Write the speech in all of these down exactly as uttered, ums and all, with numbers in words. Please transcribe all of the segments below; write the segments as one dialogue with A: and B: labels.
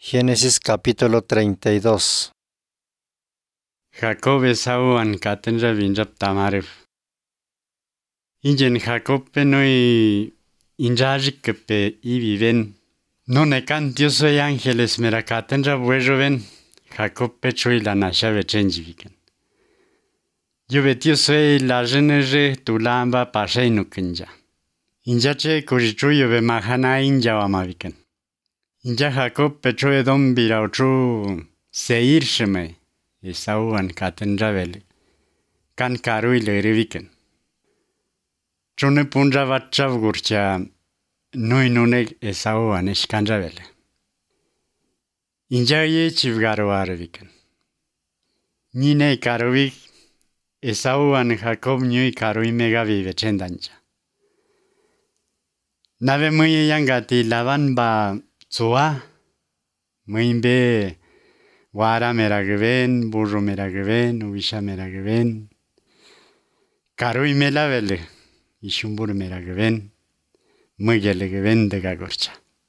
A: Génesis capítulo treinta y dos.
B: Jacob Esau an katen rabin rab tamarif. Injen Jacob pe noi injajik pe ibiven. No ne kan Dios y ángeles mera katen rab wejoven. Jacob pe chui la nasha ve chenjiviken. Yo ve Dios y la jeneje tulamba pashay nukinja. Inja che kurichuyo ve mahana inja wamaviken. Inja Jacob pe chui dom birauchu seir sheme. Esau an katen rabel. Kan karui le reviken. Chune punja vatchav gurcha noi nunek Esau an eskan rabel. Inja ye chivgaro arviken. Nine karuvik Esau an Jacob nyui karui mega vive chendanja. Nave muy yangati lavan ba tsua. Muy be Wara meragven, burro meragven, ubisha meragven. Karui melavele, ishumbur meragven, mugelegven de gagorcha.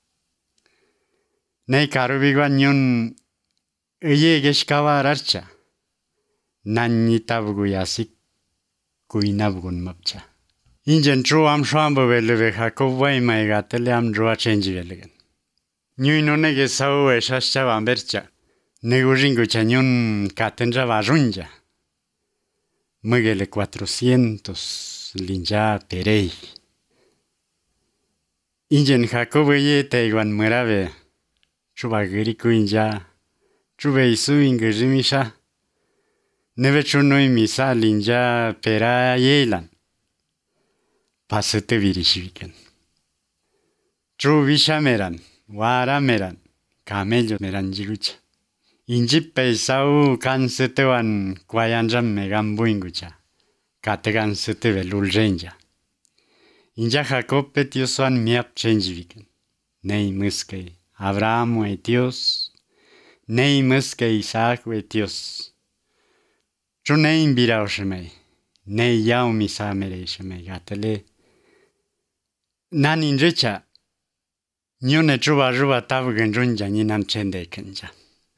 B: Nei karubigwan yun uye geshkawa ararcha. Nanni tabgu yasik kuinabgun mapcha. Injen tru am shwambo veleve Jacob way maigatele am drua change velegen. Nyui nonege sau eshascha wambercha. Neguringo chañón catenja varunja. Muguele cuatrocientos linja perei. Injen Jacob ye teiguan murave. Chubagiriku inja. Chube isu ingerimisha. Neve chunoi misa linja pera yelan. Pasete virishiviken. Chubisha meran. Wara meran. Camello meran jirucha. Injip Esau kan setewan kwayanjam megan buingucha. Kategan sete velul renja. Inja Jacob petiosuan miap chenjiviken. Nei muske Abraham we Dios. Nei muske Isaac we Dios. Chunei imbirao shemei. Nei yao misa mere shemei gatele. Nan injecha. Nyone chuba ruba tabugen runja ninan chende kenja.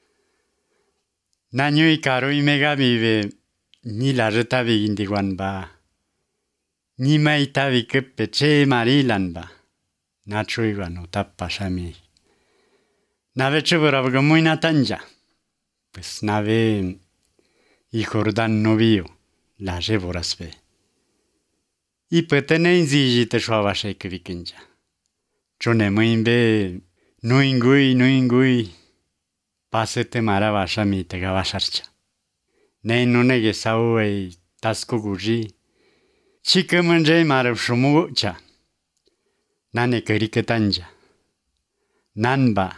B: Nanyui karui mega vive ni la reta vigindiguan ba. Ni maita vikepe che marilan ba. Nachui guano tappa shami. Nave chubura muy natanja. Pues nave y Jordán novio la llevoras ve. Y petene inziji te shuava shake vikinja. Chone muimbe no ingui no ingui. Pasete maravasha mi te gavasharcha. Nei nunege sau ei tasku guji. Chike manje marav shumucha. Nane keriketanja. Nanba.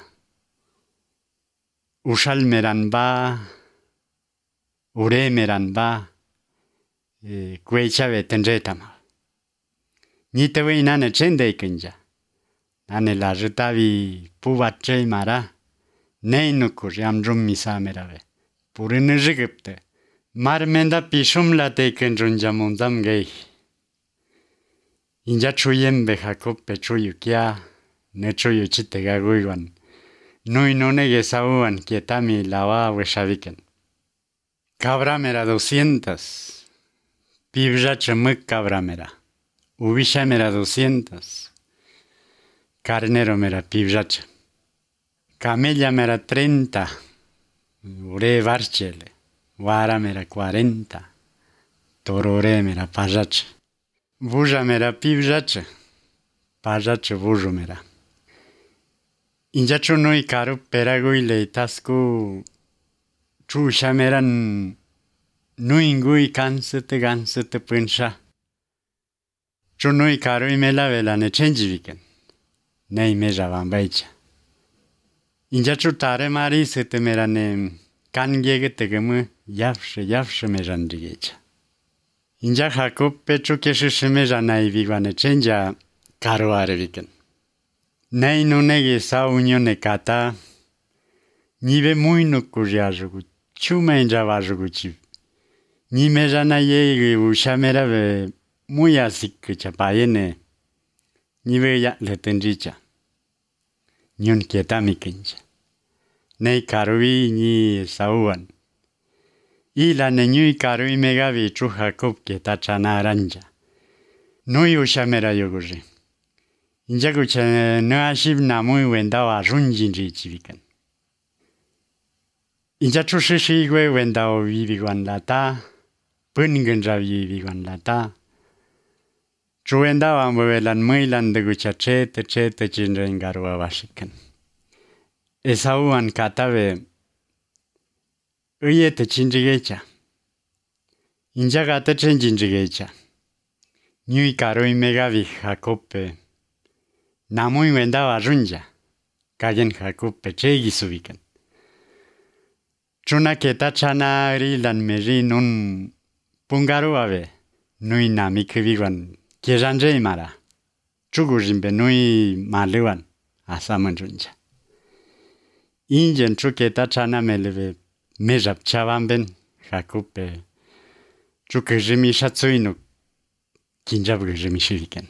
B: Ushal meranba. Ure meranba. Kwecha vetenjetama. Nitewe nane chende kenja. Nane la retavi puvache mara. Nei nukur yam drum misa merave. Purin jigipte. Marmenda pishum la teken runjamundam gay. Inja chuyem be Jacob pe chuyu kia. Ne chuyu chite gaguiwan. Nui nonege sauan kietami lawa weshaviken. Cabra mera doscientas. Pibja chemuk cabra mera. Ubisha mera doscientas. Carnero mera pibjacha. Camella mera treinta, ure varchele, wara mera cuarenta, torore mera pajache, vuja mera pivjache, pajache vujo mera. Injacho noi karu peragui le tasku chusha meran nuingui kansete gansete punsha. Chunoi karu imela vela ne chenjiviken, nei meja vambaicha. Inja chutare mari sete merane kan gege tegemu yafshe yafshe meran digecha. Inja Jacob pecho keshe shemera nai vigwane chenja karo areviken. Nei nunege sa unione kata nive muy nukuryajugu chume inja vajugu chiv. Ni merana ye ushamera ve muy asik chapayene nive ya letenricha. Nyun kietami kenja. nei karui ni sauan. Ila nenyui karui megavi chu Jacob ke tachana aranja. Nui ushamera yoguri. Injagucha no ashib namui wendawa runjinri chivikan. Injachu shishi gwe wendao vivigan lata, pungenja vivigan lata. Chuendawa mwelan mwilan de gucha chete chete chinrengarwa washikan. Esauan katabe uyete chinrigecha. Injagata chinrigecha. Nyui karui megavi Jacobe. Namui wendawa runja. Kagen Jacobe chegi subikan. Chuna keta chana rilan meri nun pungaru ave. Nui nami kivigan kieranje mara. Chugujimbe nui maluan asaman runja. Ingen chuketa chana meleve mejap chavamben Jacobe. Chukujimi shatsuinu kinjab gujimi shiriken.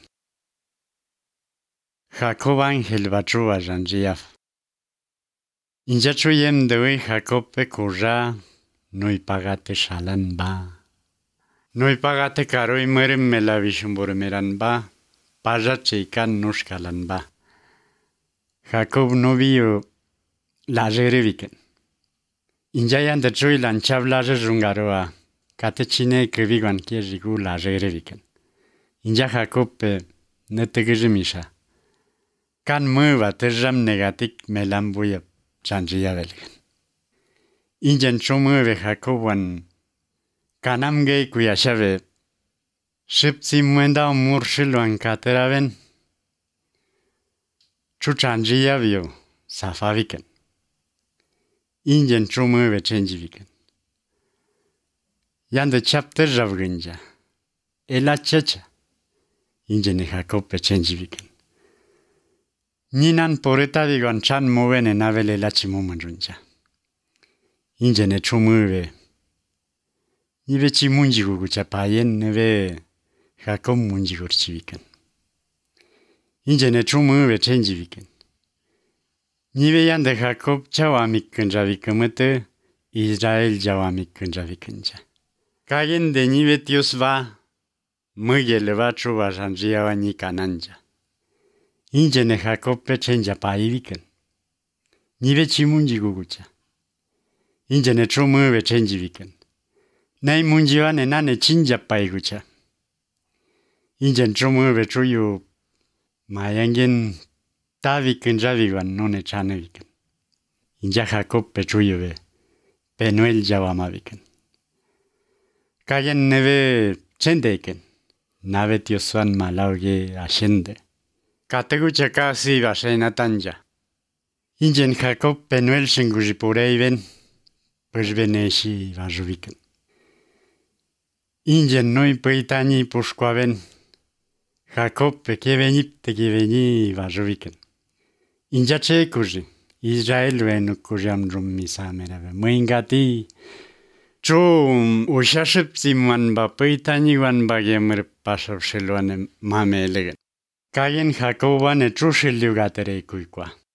B: Jacob Ángel Bachua Janjiaf. Injachuyem dewe Jacobe kurra nui pagate shalan ba. Nui pagate karoi merem melavishumur meran ba. Paja cheikan nushkalan ba. Jacob novio laje reviken. Injayan de chui lanchav laje rungaroa. Kate chine kevigan kiejigu laje reviken. Inja Jacobe netegijimisha. Kan mueva terjam negatik melambuya chanjiya velgen. Injan chumueve Jacoban kanamge kuyashave. Shipsi muenda murshilwan kateraven. Chuchanjiya vio safaviken. Injan chumueve chenjiviken. Yande chapter javginja. Ela chacha. Injan Jacobe chenjiviken. Ninan poreta vigon chan movene navele lachimumanjunja. Injene chumuve. Nive chimunjigu guchapayen neve Jacob munjigur chiviken. Injene chumuve chenjiviken. Nive yande Jacob chawamik kunjavikumete Israel jawamik kunjavikunja. Kagen de nive tios va mugele va chuva janjiawa ni kananja. Injene Jacobe chenja paiviken. Nive chimunjigu gucha. Injene chumuve chenjiviken. Nei munjiwane nane chinja paigucha. Injen chumuve chuyu mayangen taviken javigan none chaneviken. Inja Jacobe chuyuve Penuel jawamaviken. Kagen neve chendeken. Nave tiosuan malauge ashende. Kategucha kasi vasena tanja. Injen Jacob Penuel shingujipureiven. Pujveneshi vajuviken. Injen noi peitani pushquaven. Jacob kevenip te keveni vajuviken. Inja chekuji. Israel venu kujam rumisa merave. Muingati. Chum ushashipsiman ba peitani wan bagemer pasavshelwane mame elegen. Kagen Jacoban e trushiliugatere kuikwa.